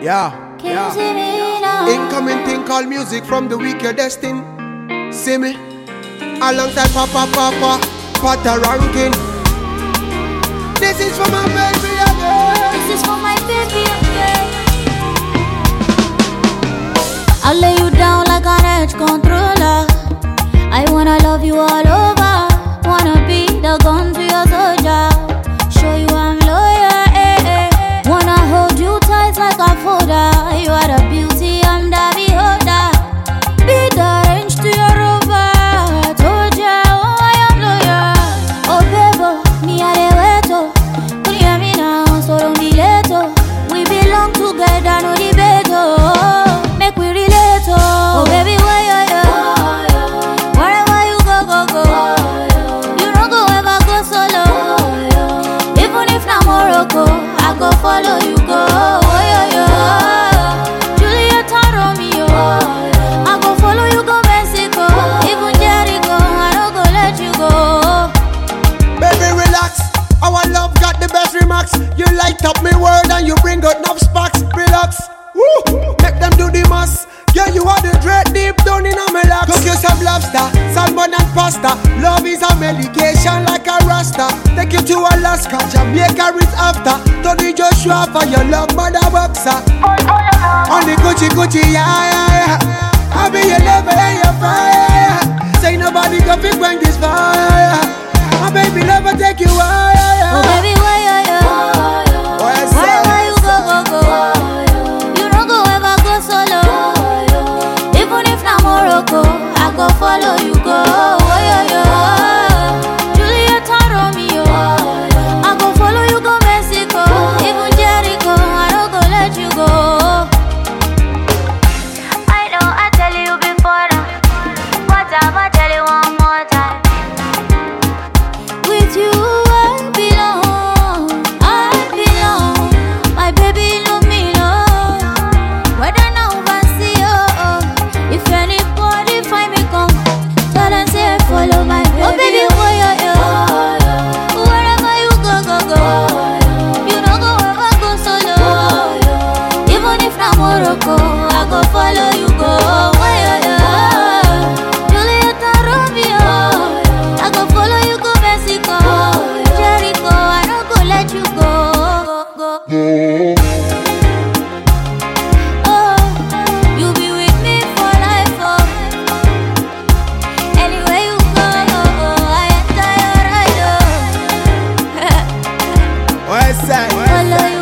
Yeah. Incoming thing called music from the week you're destined. See me? Alongside Papa ranking. This is for my baby again. This is for my baby again. I'll lay you down like an edge controller. I wanna love you all over. Wanna be the gun to your soldier. Show you I'm loyal, Wanna hold you tight like a folder. You are the beauty, I'm the beholder. Be the range to your rover. Told ya, oh I am loyal. Oh baby, me a the weto. Can you hear me now? So don't be late, We belong together, no debate, Make we relate, Oh baby, why you? Wherever you go, You don't go ever go solo. Even if na Morocco, I go follow you go. Juliet and Romeo, I go follow you go Mexico. Even Jericho, I don't go let you go. Baby, relax. Our love got the best remarks. You light up me world and you bring out enough sparks. Relax. Woo! Make them do the most. Yeah, you are the dread deep down in my laps. Cook you some lobster, salmon and pasta. Love is a medication like a rasta. Take you to Alaska, Jamaica is after. Tony Joshua for your love, mother boxer. On the Gucci, yeah. I be your lover and your fire. Say nobody can fit when this fire. My baby lover take you higher. Oh baby, why you? Wherever you go. You don't go ever go solo. Even if na Morocco, I go follow you go. Juliet and Romeo, I go follow you go Mexico. Even Jericho, I don't go let you go. I know I tell you before now, but I'ma tell you one more time. With you I belong, my baby love me love. Whether now oversee if anybody find me come, tell them say follow my baby. Oh baby, wherever you go. You don't go ever go solo. Even if na Morocco, I go follow you go. Juliet and Romeo, I go follow you go Mexico. Jericho, I don't go let you go. Oh, you be with me for life, Anywhere you go, I enter your ride, West side. Follow you